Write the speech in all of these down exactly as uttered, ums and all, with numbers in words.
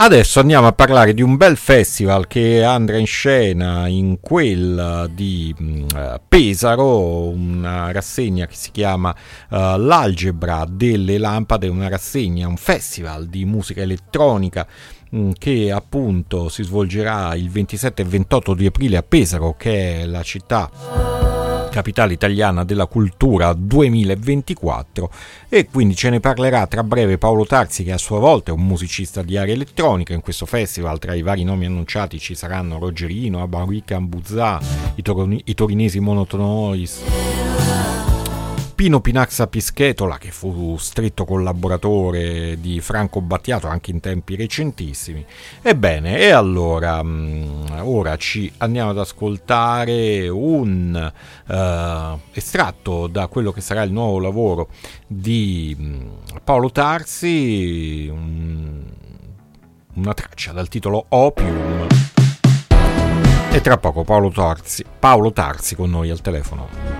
Adesso andiamo a parlare di un bel festival che andrà in scena in quel di uh, Pesaro, una rassegna che si chiama uh, L'Algebra delle Lampade, una rassegna, un festival di musica elettronica mh, che appunto si svolgerà il ventisette e ventotto di aprile a Pesaro, che è la città capitale italiana della cultura duemilaventiquattro, e quindi ce ne parlerà tra breve Paolo Tarsi, che a sua volta è un musicista di area elettronica. In questo festival tra i vari nomi annunciati ci saranno Rogerino, Abaricca Ambuzza, i, toroni, i torinesi Monotonois, Pino Pinaxa Pischetola, che fu stretto collaboratore di Franco Battiato anche in tempi recentissimi. Ebbene, e allora mh, ora ci andiamo ad ascoltare un uh, estratto da quello che sarà il nuovo lavoro di mh, Paolo Tarsi, un, una traccia dal titolo Opium, e tra poco Paolo Tarsi, Paolo Tarsi con noi al telefono.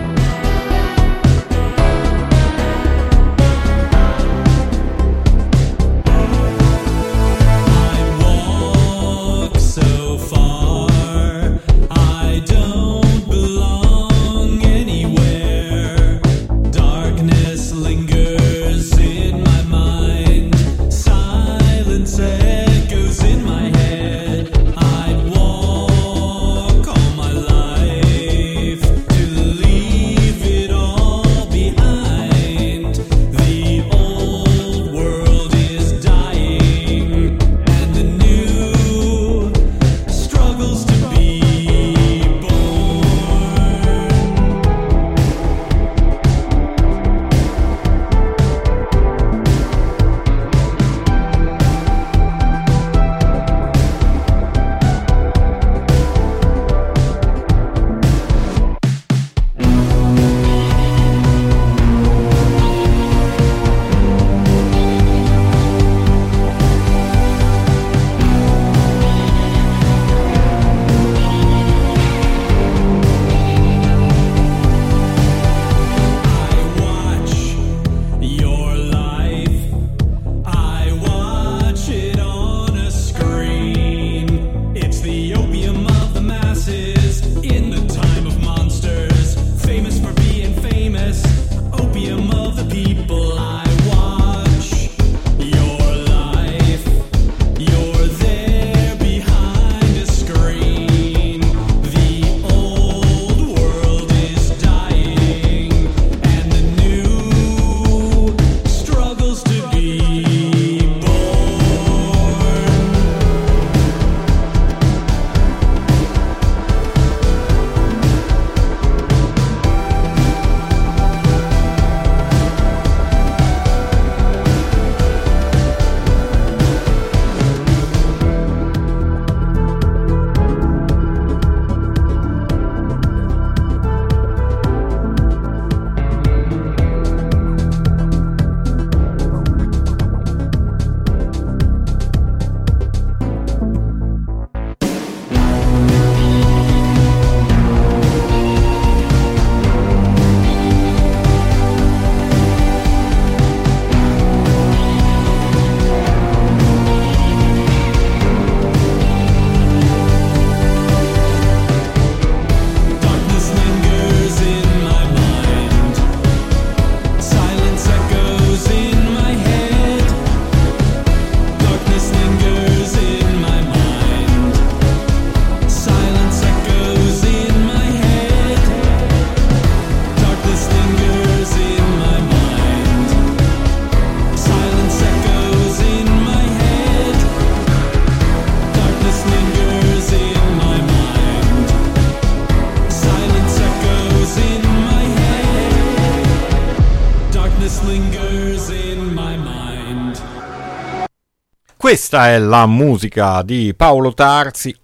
Questa è la musica di Paolo Tarsi,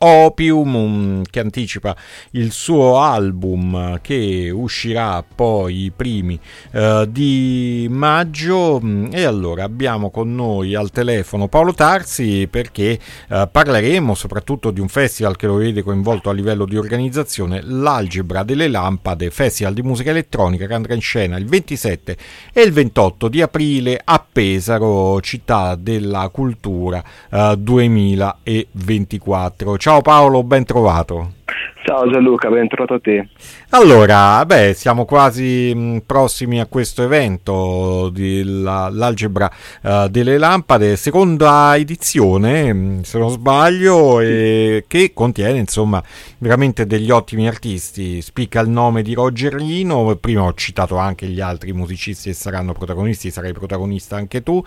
Opium, che anticipa il suo album che uscirà poi i primi uh, di maggio. E allora abbiamo con noi al telefono Paolo Tarsi perché uh, parleremo soprattutto di un festival che lo vede coinvolto a livello di organizzazione, l'Algebra delle Lampade, festival di musica elettronica che andrà in scena il ventisette e il ventotto di aprile a Pesaro, città della cultura Apertura uh, duemilaventiquattro. Ciao Paolo, ben trovato. Ciao Gianluca, ben trovato a te. Allora, beh, siamo quasi mh, prossimi a questo evento dell'Algebra uh, delle Lampade, seconda edizione, mh, se non sbaglio, e che contiene insomma veramente degli ottimi artisti. Spicca il nome di Roger Rino, prima ho citato anche gli altri musicisti che saranno protagonisti, sarai protagonista anche tu,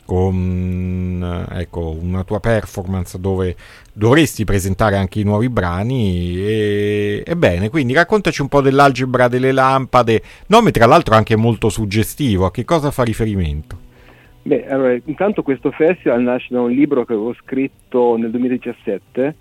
con ecco una tua performance dove dovresti presentare anche i nuovi brani e, e bene, quindi raccontaci un po' dell'Algebra delle Lampade, nome tra l'altro anche molto suggestivo. A che cosa fa riferimento? Beh, allora, intanto questo festival nasce da un libro che avevo scritto nel duemiladiciassette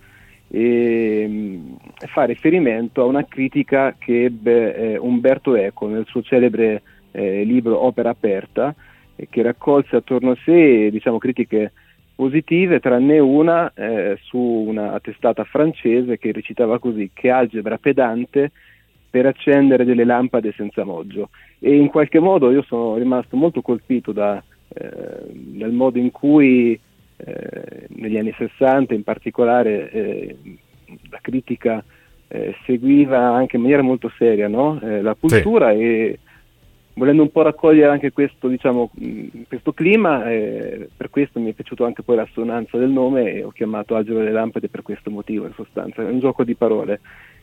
e mh, fa riferimento a una critica che ebbe eh, Umberto Eco nel suo celebre eh, libro Opera Aperta, che raccolse attorno a sé, diciamo, critiche positive, tranne una eh, su una testata francese che recitava così: che algebra pedante per accendere delle lampade senza moggio. E in qualche modo io sono rimasto molto colpito da, eh, dal modo in cui eh, negli anni sessanta in particolare eh, la critica eh, seguiva anche in maniera molto seria, no? eh, la cultura, sì. E volendo un po' raccogliere anche questo, diciamo, questo clima, eh, per questo mi è piaciuto anche poi l'assonanza del nome e ho chiamato Algebra delle Lampade per questo motivo, in sostanza, è un gioco di parole.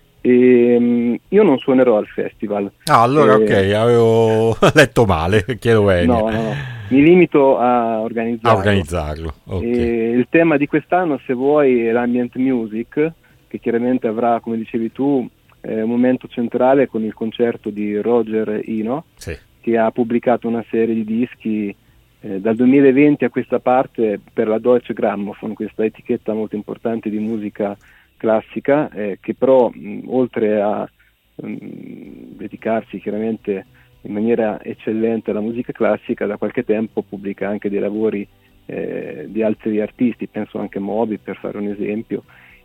E, um, io non suonerò al festival. Ah, allora eh, ok, avevo letto male, chiedo bene. No, no, no, mi limito a organizzarlo. A organizzarlo, ok. E il tema di quest'anno, se vuoi, è l'ambient music, che chiaramente avrà, come dicevi tu, Eh, un momento centrale con il concerto di Roger Ino, sì, che ha pubblicato una serie di dischi eh, dal duemilaventi a questa parte per la Deutsche Grammophon, questa etichetta molto importante di musica classica, eh, che però mh, oltre a mh, dedicarsi chiaramente in maniera eccellente alla musica classica, da qualche tempo pubblica anche dei lavori eh, di altri artisti, penso anche a Moby, per fare un esempio.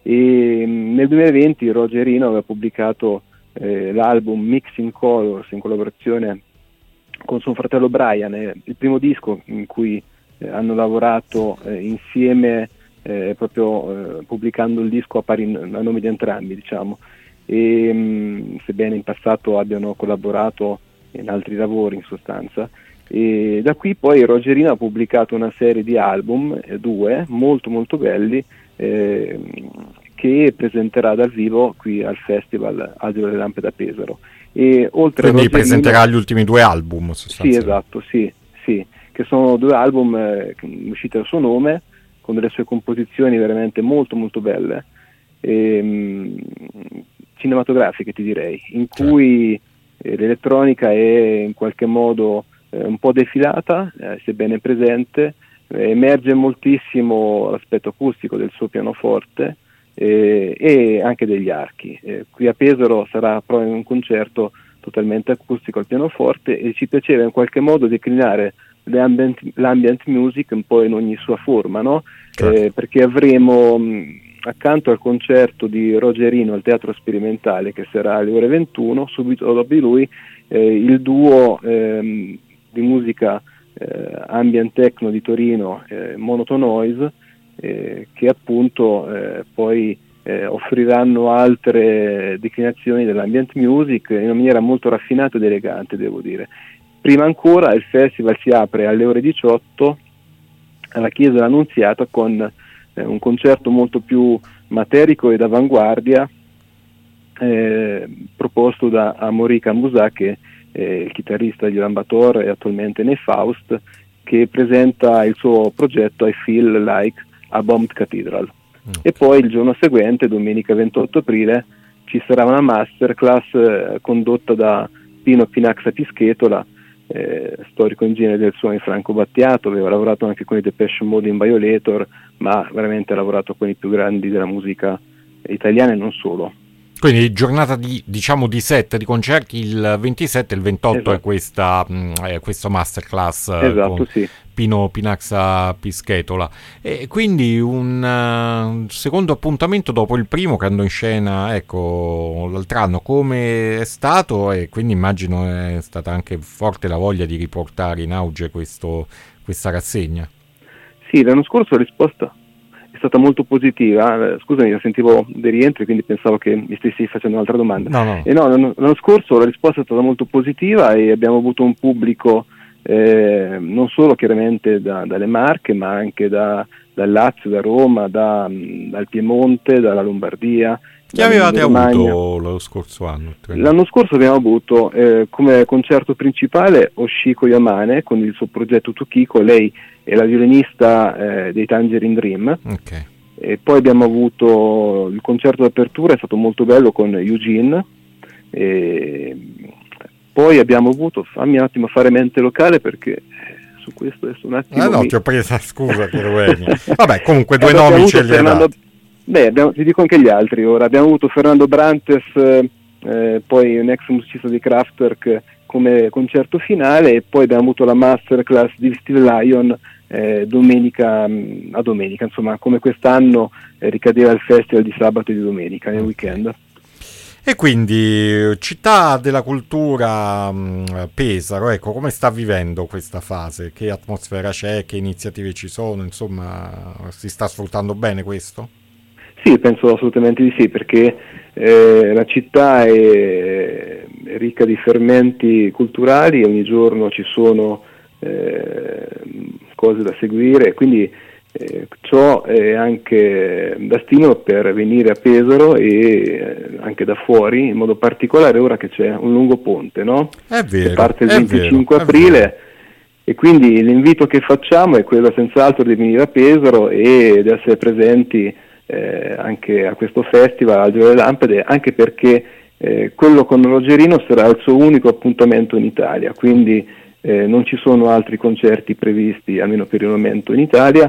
E nel duemilaventi Roger Rino aveva pubblicato eh, l'album Mixing Colors in collaborazione con suo fratello Brian, eh, il primo disco in cui eh, hanno lavorato eh, insieme, eh, proprio eh, pubblicando il disco a, pari, a nome di entrambi, diciamo. E mh, sebbene in passato abbiano collaborato in altri lavori, in sostanza. E da qui poi Roger Rino ha pubblicato una serie di album, eh, due, molto molto belli, Eh, che presenterà dal vivo qui al festival Algebra delle Lampade da Pesaro. E oltre Quindi a presenterà gli ultimi due album sì, esatto, sì, sì, che sono due album eh, usciti al suo nome, con delle sue composizioni veramente molto molto belle, e, mh, cinematografiche ti direi, in cui eh, l'elettronica è in qualche modo eh, un po' defilata, eh, sebbene presente. Emerge moltissimo l'aspetto acustico del suo pianoforte eh, e anche degli archi. Eh, qui a Pesaro sarà proprio un concerto totalmente acustico al pianoforte e ci piaceva in qualche modo declinare l'ambient, l'ambient music un po' in ogni sua forma, no? Certo. Eh, perché avremo mh, accanto al concerto di Roger Rino al Teatro Sperimentale, che sarà alle ore ventuno, subito dopo di lui eh, il duo ehm, di musica Eh, ambient techno di Torino, eh, Monotone Noise, eh, che appunto eh, poi eh, offriranno altre declinazioni dell'ambient music in una maniera molto raffinata ed elegante, devo dire. Prima ancora il festival si apre alle ore diciotto alla Chiesa dell'Annunziata con eh, un concerto molto più materico ed avanguardia eh, proposto da Amaury Cambusat, che Eh, il chitarrista di Lambator e attualmente nei Faust, che presenta il suo progetto I Feel Like a Bombed Cathedral. Mm. E poi il giorno seguente, domenica ventotto aprile, ci sarà una masterclass eh, condotta da Pino Pinaxa Pischetola, eh, storico ingegnere del suono di Franco Battiato, aveva lavorato anche con i Depeche Mode in Violator, ma veramente ha lavorato con i più grandi della musica italiana e non solo. Quindi giornata di, diciamo, di set di concerti, il ventisette e il ventotto, esatto. è questa è questo masterclass, esatto, con sì. Pino Pinaxa Pischetola. E quindi un uh, secondo appuntamento dopo il primo che andò in scena, ecco, l'altro anno. Come è stato? E quindi immagino è stata anche forte la voglia di riportare in auge questo, questa rassegna. Sì, Sì, l'anno scorso la risposta è stata molto positiva. Scusami, sentivo dei rientri, quindi pensavo che mi stessi facendo un'altra domanda. No, no. E no, l'anno, l'anno scorso la risposta è stata molto positiva e abbiamo avuto un pubblico eh, non solo chiaramente da, dalle Marche, ma anche da, dal Lazio, da Roma, da, dal Piemonte, dalla Lombardia. Chi avevate avuto lo scorso anno? L'anno scorso abbiamo avuto eh, come concerto principale Oshiko Yamane con il suo progetto Tukiko. Lei è la violinista eh, dei Tangerine Dream. Okay. E poi abbiamo avuto il concerto d'apertura, è stato molto bello, con Eugene. E poi abbiamo avuto, fammi un attimo fare mente locale perché su questo adesso un attimo. Ah no, mi... ti ho presa, scusa che lo vedi. Vabbè, comunque due eh, nomi ce li hai Fernando... dati. Beh, abbiamo, ti dico anche gli altri ora. Abbiamo avuto Fernando Brantes, eh, poi un ex musicista di Kraftwerk, come concerto finale, e poi abbiamo avuto la masterclass di Steve Lyon eh, domenica mh, a domenica, insomma, come quest'anno eh, ricadeva il festival di sabato e di domenica nel weekend. E quindi città della cultura mh, Pesaro, ecco, come sta vivendo questa fase? Che atmosfera c'è? Che iniziative ci sono? Insomma, si sta sfruttando bene questo? Sì, penso assolutamente di sì, perché eh, la città è ricca di fermenti culturali, ogni giorno ci sono eh, cose da seguire, quindi eh, ciò è anche da stimolo per venire a Pesaro e eh, anche da fuori, in modo particolare ora che c'è un lungo ponte, no? È vero, che parte il è venticinque vero, aprile. E quindi l'invito che facciamo è quello senz'altro di venire a Pesaro e di essere presenti Eh, anche a questo festival Algero delle Lampade, anche perché eh, quello con Rogerino sarà il suo unico appuntamento in Italia, quindi eh, non ci sono altri concerti previsti, almeno per il momento, in Italia,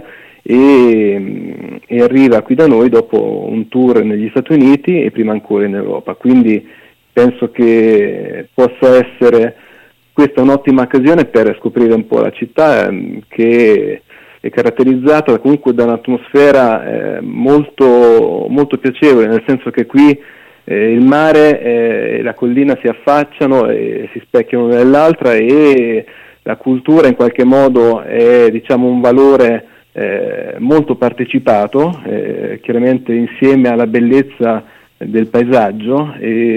e, e arriva qui da noi dopo un tour negli Stati Uniti e prima ancora in Europa, quindi penso che possa essere questa un'ottima occasione per scoprire un po' la città, ehm, che è caratterizzata comunque da un'atmosfera eh, molto, molto piacevole, nel senso che qui eh, il mare e la collina si affacciano e si specchiano l'una nell'altra, e la cultura in qualche modo è, diciamo, un valore eh, molto partecipato, eh, chiaramente insieme alla bellezza del paesaggio,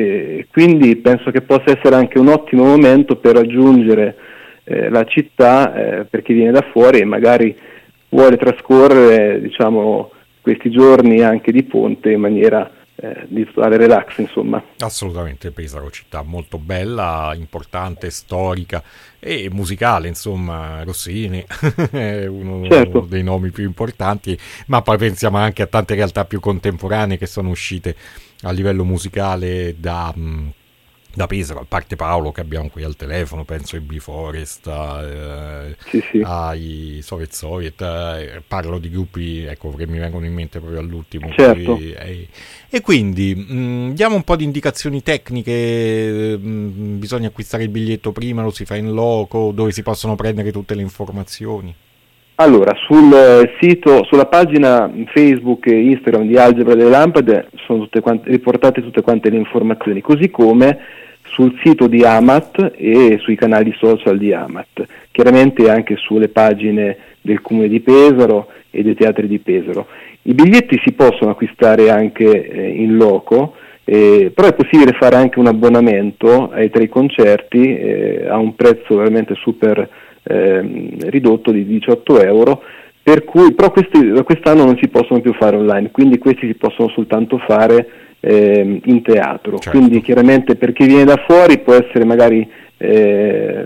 e quindi penso che possa essere anche un ottimo momento per raggiungere eh, la città eh, per chi viene da fuori e magari vuole trascorrere, diciamo, questi giorni anche di ponte in maniera eh, di totale relax, insomma. Assolutamente, Pesaro, città molto bella, importante, storica e musicale, insomma. Rossini è uno certo. dei nomi più importanti, ma poi pensiamo anche a tante realtà più contemporanee che sono uscite a livello musicale da... Mh, da Pesaro, a parte Paolo che abbiamo qui al telefono, penso ai Bee-Forest, eh, sì, sì. ai Soviet Soviet, eh, parlo di gruppi, ecco, che mi vengono in mente proprio all'ultimo. Certo. Qui, eh, e quindi mh, diamo un po' di indicazioni tecniche, mh, bisogna acquistare il biglietto prima, lo si fa in loco, dove si possono prendere tutte le informazioni? Allora, sul sito, sulla pagina Facebook e Instagram di Algebra delle Lampade sono tutte quante, riportate tutte quante le informazioni, così come sul sito di Amat e sui canali social di Amat, chiaramente anche sulle pagine del Comune di Pesaro e dei teatri di Pesaro. I biglietti si possono acquistare anche eh, in loco, eh, però è possibile fare anche un abbonamento ai tre concerti eh, a un prezzo veramente super eh, ridotto di diciotto euro, per cui però questi quest'anno non si possono più fare online, quindi questi si possono soltanto fare eh, in teatro. Certo. Quindi chiaramente per chi viene da fuori può essere magari eh,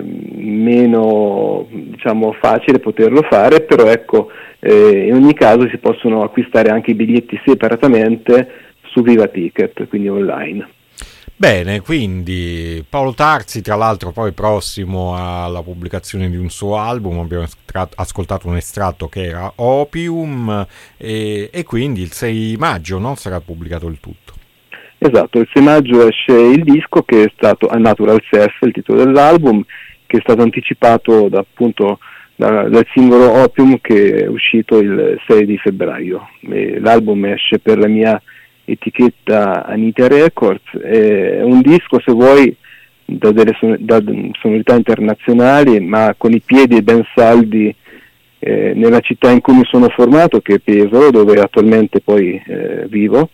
meno, diciamo, facile poterlo fare, però ecco, eh, in ogni caso si possono acquistare anche i biglietti separatamente su Viva Ticket, quindi online. Bene, quindi Paolo Tarzi, tra l'altro poi prossimo alla pubblicazione di un suo album, abbiamo ascoltato un estratto che era Opium, e, e quindi il sei maggio, no? Sarà pubblicato il tutto. Esatto, il sei maggio esce il disco, che è stato A Natural Self, il titolo dell'album, che è stato anticipato da, appunto da, dal singolo Opium, che è uscito il sei di febbraio. E l'album esce per la mia etichetta Anita Records, è un disco, se vuoi, da delle son- da sonorità internazionali, ma con i piedi ben saldi eh, nella città in cui mi sono formato, che è Pesaro, dove attualmente poi eh, vivo.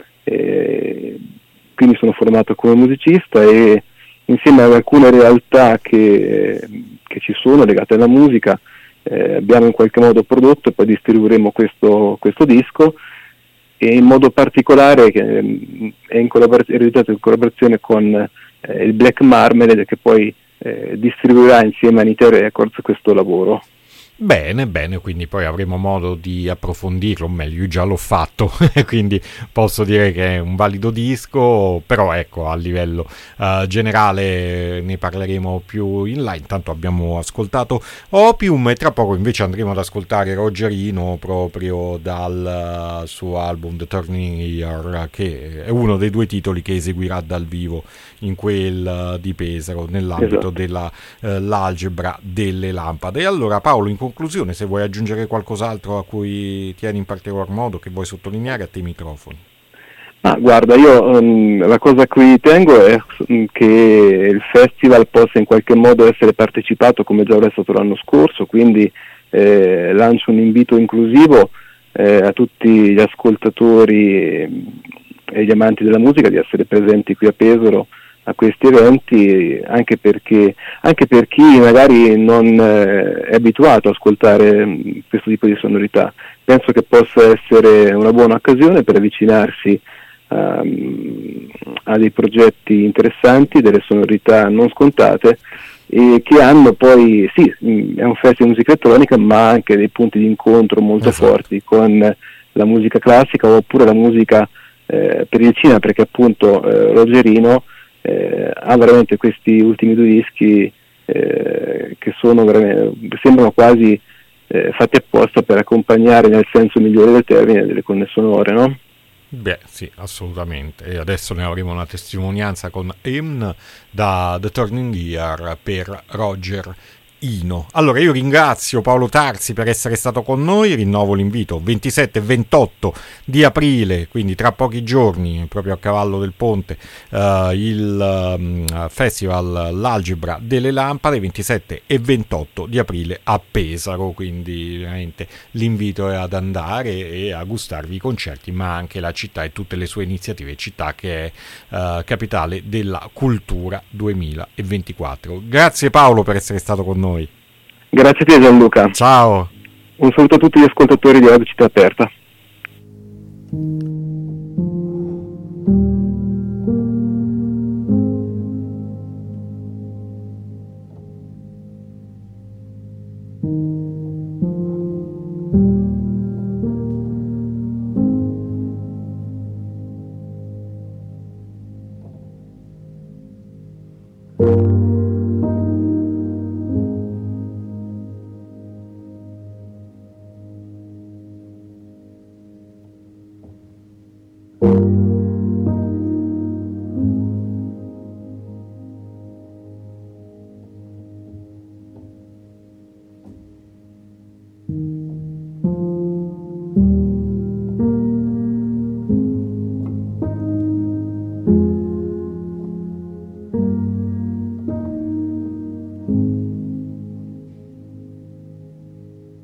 Eh, quindi sono formato come musicista e insieme ad alcune realtà che, che ci sono legate alla musica eh, abbiamo in qualche modo prodotto e poi distribuiremo questo, questo disco, e in modo particolare che eh, è, in collabor- è realizzato in collaborazione con eh, il Black Marmalade, che poi eh, distribuirà insieme a Nite Records questo lavoro. Bene, bene, quindi poi avremo modo di approfondirlo, o meglio, io già l'ho fatto, quindi posso dire che è un valido disco, però ecco, a livello uh, generale ne parleremo più in là. Intanto abbiamo ascoltato Opium e tra poco invece andremo ad ascoltare Rogerino proprio dal uh, suo album The Turning Year, che è uno dei due titoli che eseguirà dal vivo in quel uh, di Pesaro nell'ambito Esatto. dell'algebra uh, delle lampade. E allora Paolo, in conclusione, se vuoi aggiungere qualcos'altro a cui tieni in particolar modo, che vuoi sottolineare, a te i microfoni. Ah, guarda, io um, la cosa a cui tengo è um, che il festival possa in qualche modo essere partecipato come già lo è stato l'anno scorso, quindi eh, lancio un invito inclusivo eh, a tutti gli ascoltatori e gli amanti della musica di essere presenti qui a Pesaro a questi eventi, anche perché anche per chi magari non eh, è abituato a ascoltare mh, questo tipo di sonorità. Penso che possa essere una buona occasione per avvicinarsi um, a dei progetti interessanti, delle sonorità non scontate, e che hanno poi, sì, mh, è un festival di musica elettronica, ma anche dei punti di incontro molto Esatto. forti con la musica classica oppure la musica eh, per il cinema, perché appunto eh, Rogerino Eh, ha veramente questi ultimi due dischi eh, che sono veramente, sembrano quasi eh, fatti apposta per accompagnare nel senso migliore del termine delle colonne sonore, no? Beh, sì, assolutamente. E adesso ne avremo una testimonianza con Hymn da The Turning Year per Roger Ino. Allora io ringrazio Paolo Tarsi per essere stato con noi, rinnovo l'invito ventisette e ventotto di aprile, quindi tra pochi giorni, proprio a cavallo del ponte, uh, il um, festival L'Algebra delle Lampade, ventisette e ventotto di aprile a Pesaro, quindi veramente l'invito è ad andare e a gustarvi i concerti, ma anche la città e tutte le sue iniziative, città che è uh, capitale della cultura duemilaventiquattro. Grazie Paolo per essere stato con noi. Grazie a te Gianluca. Ciao. Un saluto a tutti gli ascoltatori di Radio Città Aperta.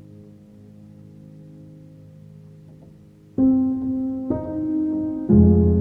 Thank you.